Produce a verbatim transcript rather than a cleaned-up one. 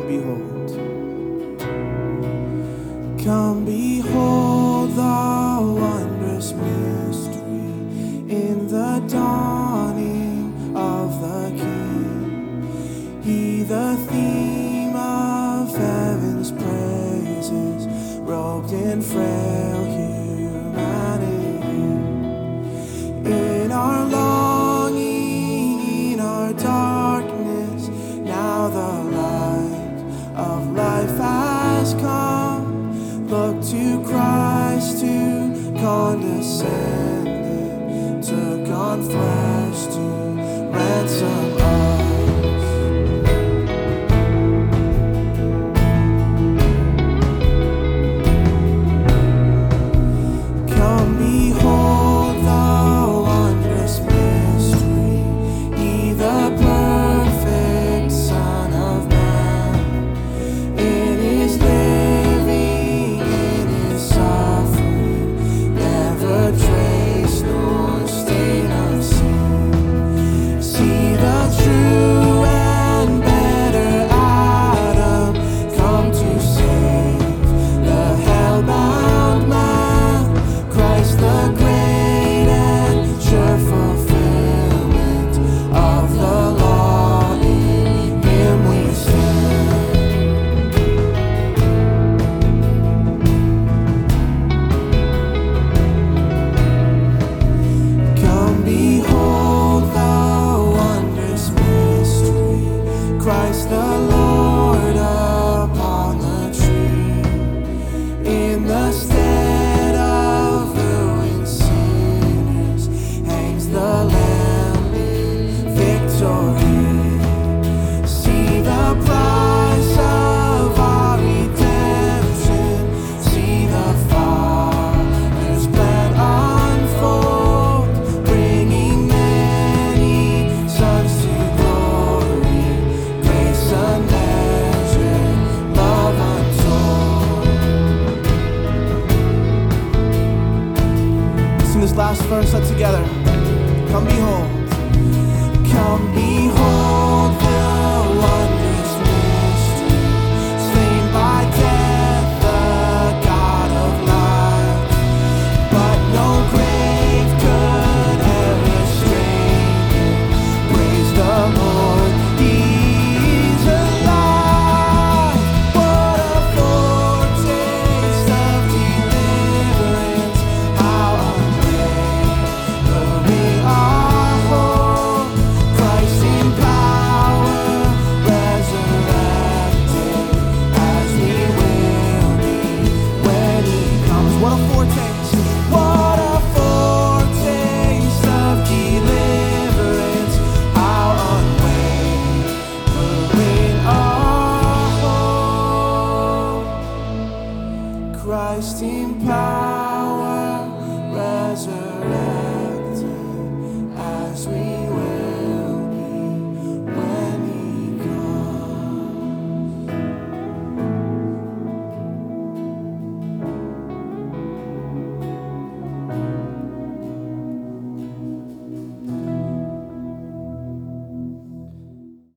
Come behold. Come behold the wondrous mystery in the dawning of the King. He, the theme of heaven's praises, robed in frail humanity. In our longing, in our darkness, now the light of life has come. Look to Christ who condescended, took on flesh to ransom us. Come behold the wondrous mystery, He the perfect Son of Man. In His living, in His suffering, never trace nor stain of sin. See the true and better Adam come to save the hell-bound man. Christ the great and sure fulfillment of the law, in Him we stand. Come behold the wondrous mystery, Christ the Lord upon the tree. In the stead of ruined sinners hangs the Lamb in victory. See the price of our redemption, see the Father's plan unfold, bringing many sons to glory, grace unmeasured, love untold. Sing this last verse up together.